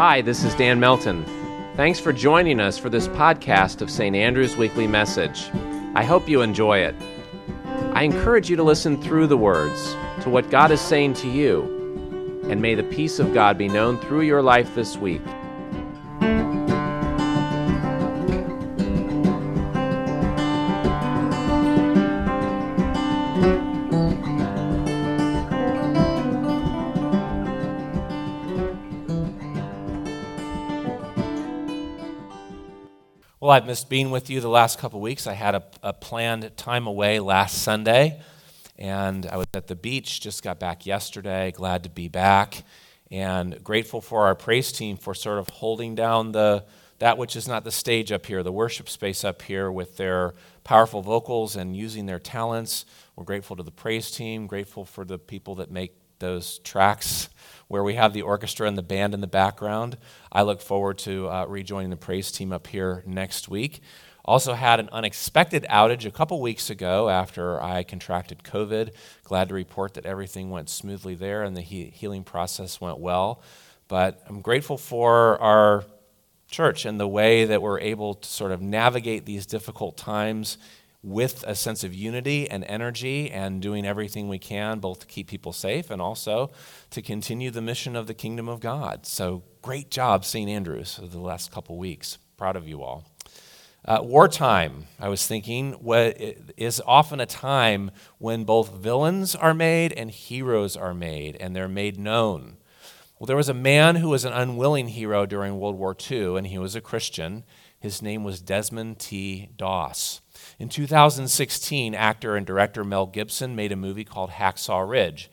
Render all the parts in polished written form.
Hi, this is Dan Melton. Thanks for joining us for this podcast of St. Andrew's Weekly Message. I hope you enjoy it. I encourage you to listen through the words to what God is saying to you, and may the peace of God be known through your life this week. Well, I've missed being with you the last couple weeks. I had a planned time away last Sunday, and I was at the beach, just got back yesterday, glad to be back, and grateful for our praise team for sort of holding down that which is not the stage up here, the worship space up here with their powerful vocals and using their talents. We're grateful to the praise team, grateful for the people that make those tracks where we have the orchestra and the band in the background. I look forward to rejoining the praise team up here next week. Also had an unexpected outage a couple weeks ago after I contracted COVID. Glad to report that everything went smoothly there and the healing process went well. But I'm grateful for our church and the way that we're able to sort of navigate these difficult times with a sense of unity and energy and doing everything we can both to keep people safe and also to continue the mission of the kingdom of God. So great job, St. Andrews, over the last couple weeks. Proud of you all. Wartime, I was thinking, is often a time when both villains are made and heroes are made, and they're made known. Well, there was a man who was an unwilling hero during World War II, and he was a Christian. His name was Desmond T. Doss. In 2016, actor and director Mel Gibson made a movie called Hacksaw Ridge.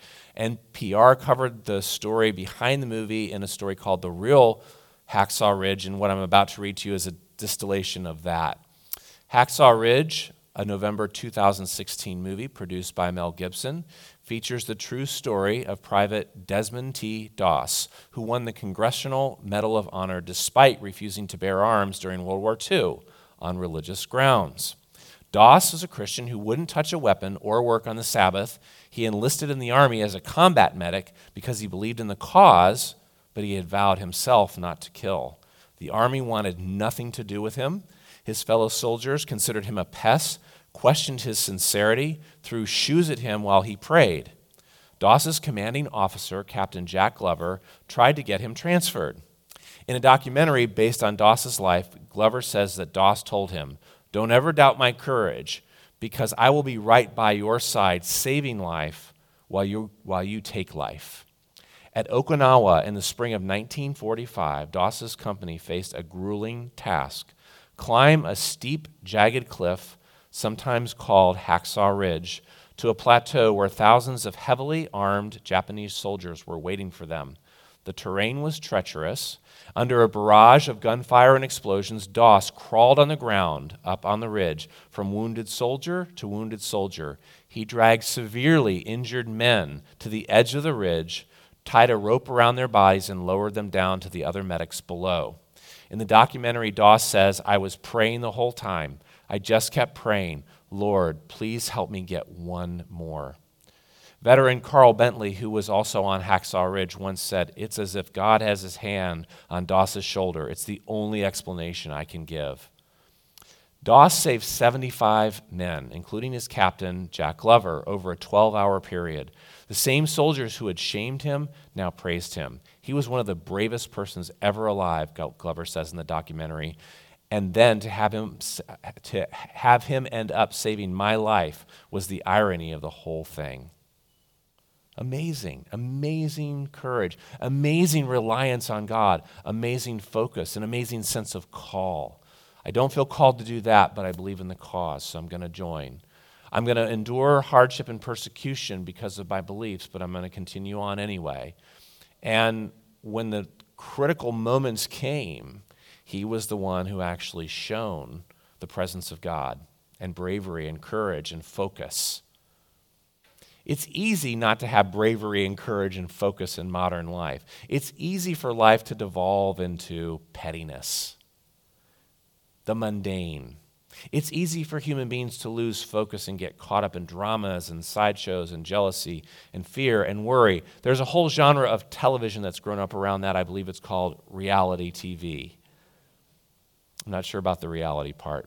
NPR covered the story behind the movie in a story called The Real Hacksaw Ridge, and what I'm about to read to you is a distillation of that. Hacksaw Ridge, a November 2016 movie produced by Mel Gibson, features the true story of Private Desmond T. Doss, who won the Congressional Medal of Honor despite refusing to bear arms during World War II on religious grounds. Doss was a Christian who wouldn't touch a weapon or work on the Sabbath. He enlisted in the army as a combat medic because he believed in the cause, but he had vowed himself not to kill. The army wanted nothing to do with him. His fellow soldiers considered him a pest, questioned his sincerity, threw shoes at him while he prayed. Doss's commanding officer, Captain Jack Glover, tried to get him transferred. In a documentary based on Doss's life, Glover says that Doss told him, "Don't ever doubt my courage, because I will be right by your side, saving life while you take life." At Okinawa in the spring of 1945, Doss's company faced a grueling task: climb a steep, jagged cliff, sometimes called Hacksaw Ridge, to a plateau where thousands of heavily armed Japanese soldiers were waiting for them. The terrain was treacherous. Under a barrage of gunfire and explosions, Doss crawled on the ground up on the ridge from wounded soldier to wounded soldier. He dragged severely injured men to the edge of the ridge, tied a rope around their bodies, and lowered them down to the other medics below. In the documentary, Doss says, "I was praying the whole time. I just kept praying, 'Lord, please help me get one more.'" Veteran Carl Bentley, who was also on Hacksaw Ridge, once said, "It's as if God has his hand on Doss's shoulder. It's the only explanation I can give." Doss saved 75 men, including his captain, Jack Glover, over a 12-hour period. The same soldiers who had shamed him now praised him. He was one of the bravest persons ever alive, Glover says in the documentary. And then to have him end up saving my life was the irony of the whole thing. Amazing, amazing courage, amazing reliance on God, amazing focus, an amazing sense of call. I don't feel called to do that, but I believe in the cause, so I'm going to join. I'm going to endure hardship and persecution because of my beliefs, but I'm going to continue on anyway. And when the critical moments came, he was the one who actually shone the presence of God and bravery and courage and focus. It's easy not to have bravery and courage and focus in modern life. It's easy for life to devolve into pettiness, the mundane. It's easy for human beings to lose focus and get caught up in dramas and sideshows and jealousy and fear and worry. There's a whole genre of television that's grown up around that. I believe it's called reality TV. I'm not sure about the reality part.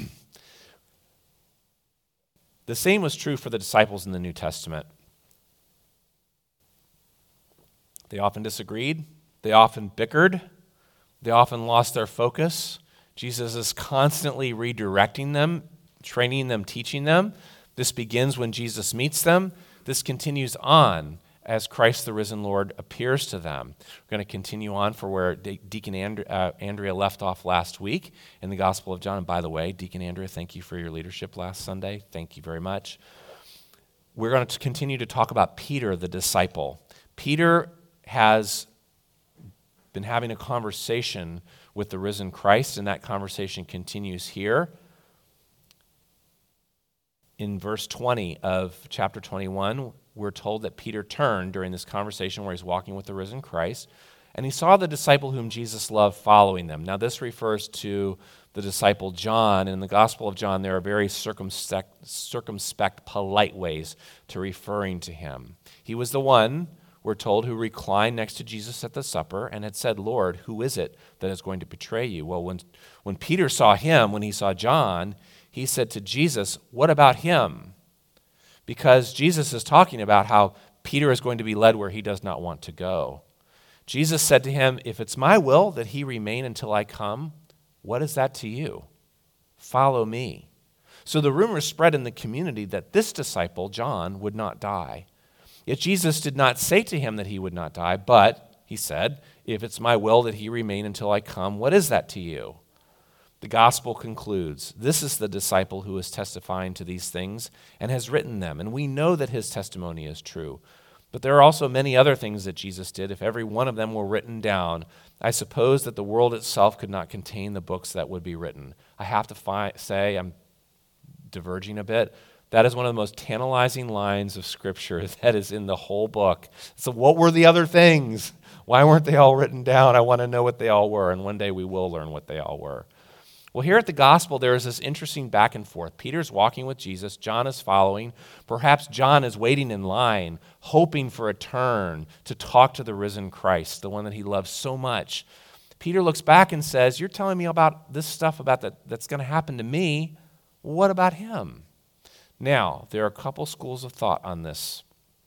The same was true for the disciples in the New Testament. They often disagreed. They often bickered. They often lost their focus. Jesus is constantly redirecting them, training them, teaching them. This begins when Jesus meets them. This continues on as Christ the risen Lord appears to them. We're going to continue on for where Deacon Andrea left off last week in the Gospel of John. And by the way, Deacon Andrea, thank you for your leadership last Sunday. Thank you very much. We're going to continue to talk about Peter, the disciple. Peter has been having a conversation with the risen Christ, and that conversation continues here. In verse 20 of chapter 21, we're told that Peter turned during this conversation where he's walking with the risen Christ, and he saw the disciple whom Jesus loved following them. Now, this refers to the disciple John. In the Gospel of John, there are very circumspect, polite ways to referring to him. He was the one, we're told, who reclined next to Jesus at the supper and had said, "Lord, who is it that is going to betray you?" Well, when Peter saw him, when he saw John, he said to Jesus, "What about him?" Because Jesus is talking about how Peter is going to be led where he does not want to go. Jesus said to him, "If it's my will that he remain until I come, what is that to you? Follow me." So the rumor spread in the community that this disciple, John, would not die. Yet Jesus did not say to him that he would not die, but he said, "If it's my will that he remain until I come, what is that to you?" The gospel concludes, this is the disciple who is testifying to these things and has written them, and we know that his testimony is true. But there are also many other things that Jesus did. If every one of them were written down, I suppose that the world itself could not contain the books that would be written. I have to say, I'm diverging a bit, that is one of the most tantalizing lines of Scripture that is in the whole book. So what were the other things? Why weren't they all written down? I want to know what they all were, and one day we will learn what they all were. Well, here at the gospel, there is this interesting back and forth. Peter's walking with Jesus. John is following. Perhaps John is waiting in line, hoping for a turn to talk to the risen Christ, the one that he loves so much. Peter looks back and says, "You're telling me about this stuff that's going to happen to me. What about him?" Now, there are a couple schools of thought on this.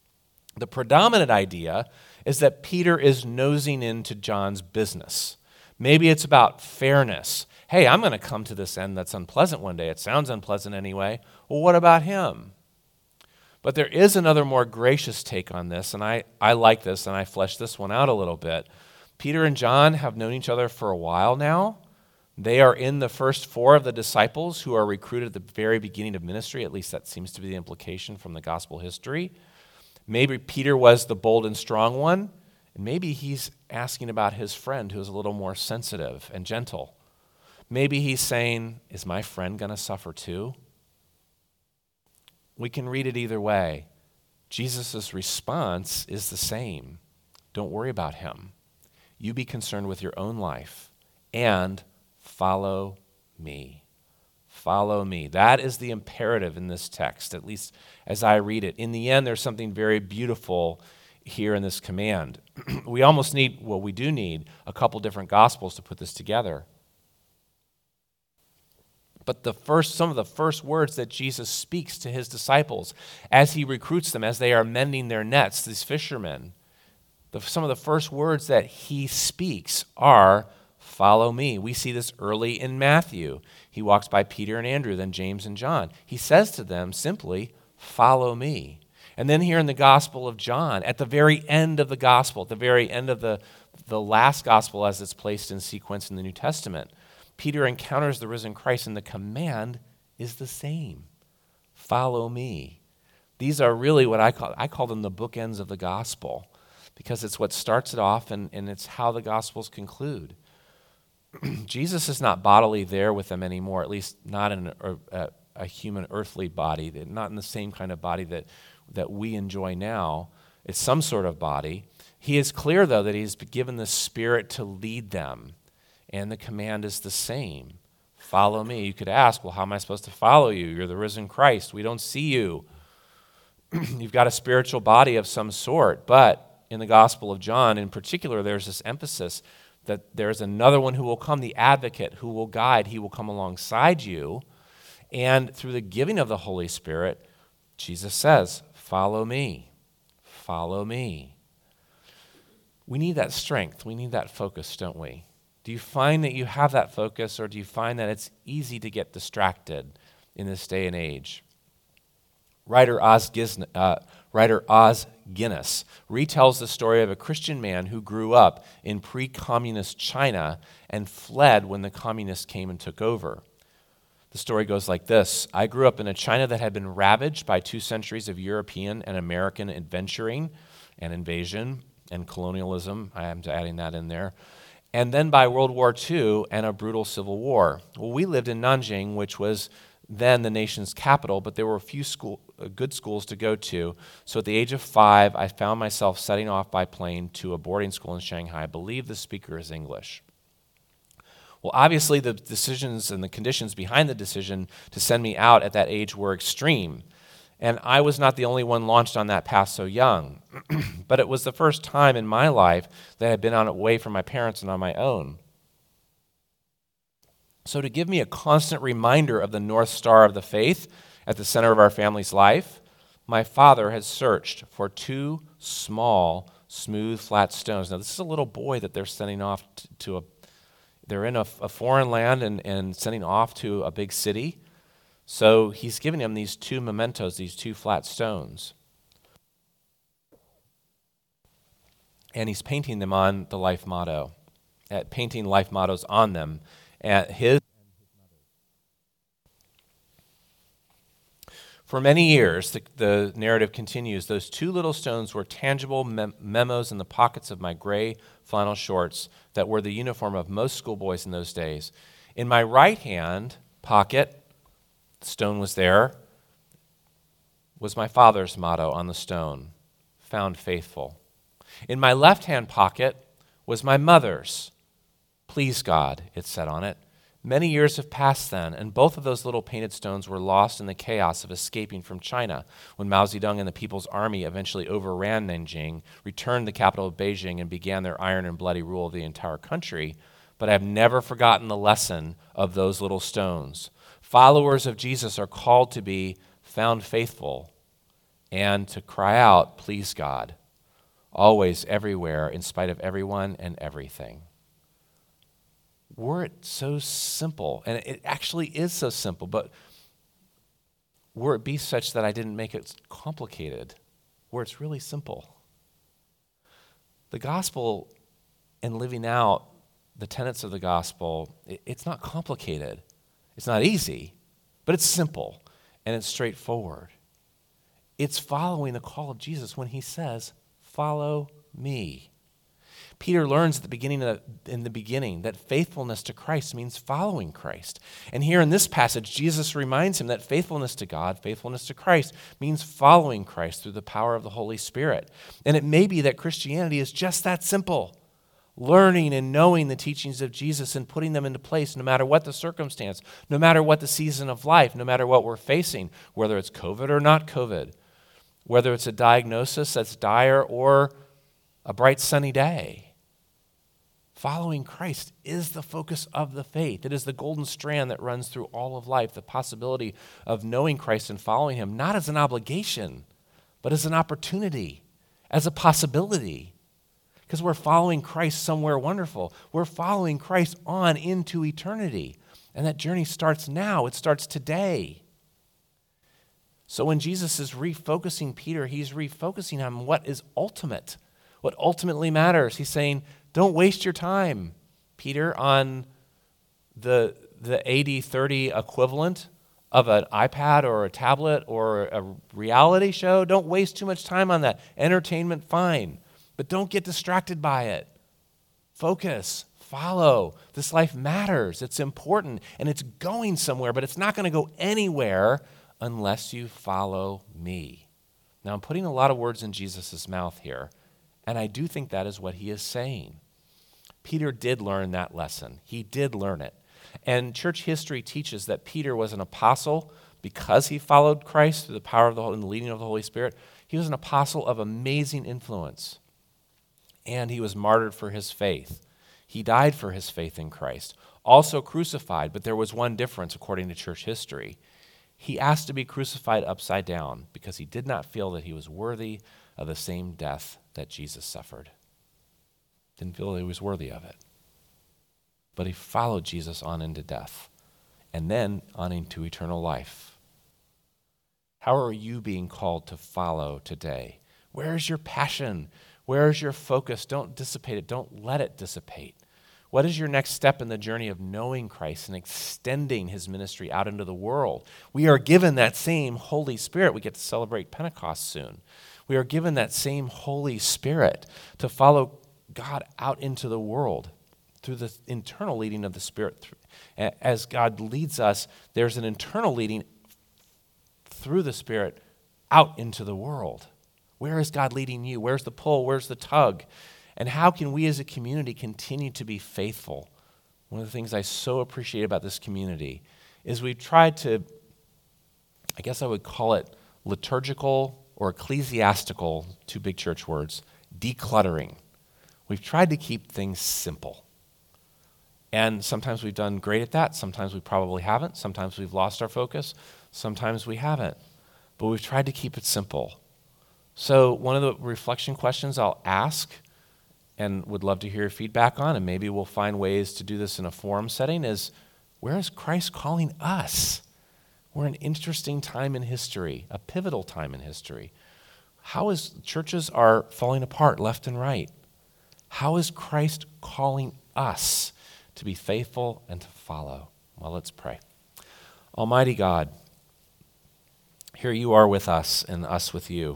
The predominant idea is that Peter is nosing into John's business. Maybe it's about fairness. Hey, I'm going to come to this end that's unpleasant one day. It sounds unpleasant anyway. Well, what about him? But there is another more gracious take on this, and I like this, and I fleshed this one out a little bit. Peter and John have known each other for a while now. They are in the first four of the disciples who are recruited at the very beginning of ministry. At least that seems to be the implication from the gospel history. Maybe Peter was the bold and strong one, and maybe he's asking about his friend who's a little more sensitive and gentle. Maybe he's saying, "Is my friend going to suffer too?" We can read it either way. Jesus' response is the same. Don't worry about him. You be concerned with your own life and follow me. Follow me. That is the imperative in this text, at least as I read it. In the end, there's something very beautiful here in this command. We do need a couple different gospels to put this together. But some of the first words that Jesus speaks to his disciples as he recruits them, as they are mending their nets, these fishermen, some of the first words that he speaks are, "Follow me." We see this early in Matthew. He walks by Peter and Andrew, then James and John. He says to them simply, "Follow me." And then here in the Gospel of John, at the very end of the Gospel, at the very end of the last Gospel as it's placed in sequence in the New Testament, Peter encounters the risen Christ, and the command is the same. Follow me. These are really what I call them the bookends of the gospel, because it's what starts it off and it's how the gospels conclude. Jesus is not bodily there with them anymore, at least not in a human earthly body, not in the same kind of body that we enjoy now. It's some sort of body. He is clear, though, that he's given the Spirit to lead them. And the command is the same. Follow me. You could ask, well, how am I supposed to follow you? You're the risen Christ. We don't see you. You've got a spiritual body of some sort. But in the Gospel of John, in particular, there's this emphasis that there's another one who will come, the advocate, who will guide. He will come alongside you. And through the giving of the Holy Spirit, Jesus says, follow me. Follow me. We need that strength. We need that focus, don't we? Do you find that you have that focus, or do you find that it's easy to get distracted in this day and age? Writer Os Guinness retells the story of a Christian man who grew up in pre-communist China and fled when the communists came and took over. The story goes like this. I grew up in a China that had been ravaged by 2 centuries of European and American adventuring and invasion and colonialism. I am adding that in there. And then by World War II and a brutal civil war. Well, we lived in Nanjing, which was then the nation's capital, but there were a few good schools to go to. So at the age of 5, I found myself setting off by plane to a boarding school in Shanghai. I believe the speaker is English. Well, obviously the decisions and the conditions behind the decision to send me out at that age were extreme. And I was not the only one launched on that path so young. But it was the first time in my life that I had been away from my parents and on my own. So to give me a constant reminder of the North Star of the faith at the center of our family's life, my father has searched for 2 small, smooth, flat stones. Now, this is a little boy that they're sending off they're in a foreign land and sending off to a big city. So he's giving him these 2 mementos, these 2 flat stones. And he's painting them on the life motto, painting life mottos on them. For many years, the narrative continues, those 2 little stones were tangible memos in the pockets of my gray flannel shorts that were the uniform of most schoolboys in those days. In my right hand pocket, the stone was there, was my father's motto on the stone, found faithful. In my left hand pocket was my mother's, please God, it said on it. Many years have passed then, and both of those little painted stones were lost in the chaos of escaping from China when Mao Zedong and the People's Army eventually overran Nanjing, returned the capital of Beijing, and began their iron and bloody rule of the entire country. But I have never forgotten the lesson of those little stones. Followers of Jesus are called to be found faithful and to cry out, please God, always, everywhere, in spite of everyone and everything. Were it so simple, and it actually is so simple, but were it be such that I didn't make it complicated, where it's really simple. The gospel and living out the tenets of the gospel, it's not complicated. It's not easy, but it's simple and it's straightforward. It's following the call of Jesus when he says, follow me. Peter learns in the beginning that faithfulness to Christ means following Christ. And here in this passage, Jesus reminds him that faithfulness to God, faithfulness to Christ, means following Christ through the power of the Holy Spirit. And it may be that Christianity is just that simple. Learning and knowing the teachings of Jesus and putting them into place no matter what the circumstance, no matter what the season of life, no matter what we're facing, whether it's COVID or not COVID, whether it's a diagnosis that's dire or a bright sunny day. Following Christ is the focus of the faith. It is the golden strand that runs through all of life, the possibility of knowing Christ and following him, not as an obligation, but as an opportunity, as a possibility. Because we're following Christ somewhere wonderful. We're following Christ on into eternity. And that journey starts now. It starts today. So when Jesus is refocusing Peter, he's refocusing on what is ultimate, what ultimately matters. He's saying, don't waste your time, Peter, on the 80-30 equivalent of an iPad or a tablet or a reality show. Don't waste too much time on that. Entertainment, fine. But don't get distracted by it. Focus, follow. This life matters. It's important, and it's going somewhere, but it's not going to go anywhere unless you follow me. Now, I'm putting a lot of words in Jesus' mouth here, and I do think that is what he is saying. Peter did learn that lesson. He did learn it. And church history teaches that Peter was an apostle because he followed Christ through the power of and the leading of the Holy Spirit. He was an apostle of amazing influence, and he was martyred for his faith. He died for his faith in Christ, also crucified, but there was one difference according to church history. He asked to be crucified upside down because he did not feel that he was worthy of the same death that Jesus suffered. Didn't feel that he was worthy of it. But he followed Jesus on into death and then on into eternal life. How are you being called to follow today? Where is your passion? Where is your focus? Don't dissipate it. Don't let it dissipate. What is your next step in the journey of knowing Christ and extending his ministry out into the world? We are given that same Holy Spirit. We get to celebrate Pentecost soon. We are given that same Holy Spirit to follow God out into the world through the internal leading of the Spirit. As God leads us, there's an internal leading through the Spirit out into the world. Where is God leading you? Where's the pull? Where's the tug? And how can we as a community continue to be faithful? One of the things I so appreciate about this community is we've tried to, I guess I would call it liturgical or ecclesiastical, two big church words, decluttering. We've tried to keep things simple. And sometimes we've done great at that. Sometimes we probably haven't. Sometimes we've lost our focus. Sometimes we haven't. But we've tried to keep it simple. So one of the reflection questions I'll ask and would love to hear your feedback on, and maybe we'll find ways to do this in a forum setting, is where is Christ calling us? We're in an interesting time in history, a pivotal time in history. How is churches are falling apart left and right? How is Christ calling us to be faithful and to follow? Well, let's pray. Almighty God, here you are with us and us with you.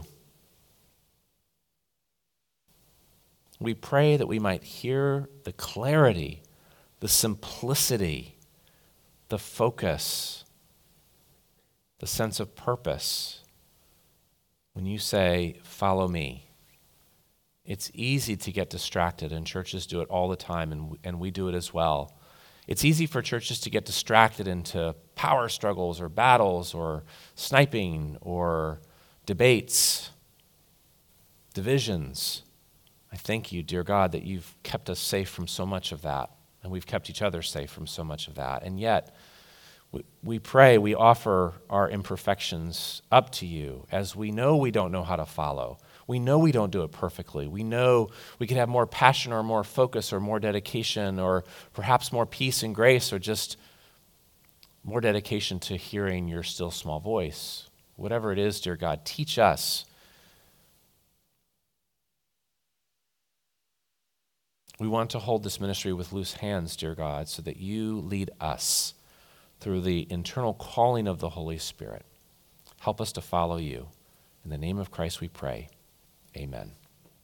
We pray that we might hear the clarity, the simplicity, the focus, the sense of purpose when you say, follow me. It's easy to get distracted, and churches do it all the time, and we do it as well. It's easy for churches to get distracted into power struggles or battles or sniping or debates, divisions. I thank you, dear God, that you've kept us safe from so much of that, and we've kept each other safe from so much of that. And yet, we pray, we offer our imperfections up to you, as we know we don't know how to follow. We know we don't do it perfectly. We know we could have more passion or more focus or more dedication or perhaps more peace and grace or just more dedication to hearing your still small voice. Whatever it is, dear God, teach us. We want to hold this ministry with loose hands, dear God, so that you lead us through the internal calling of the Holy Spirit. Help us to follow you. In the name of Christ we pray. Amen.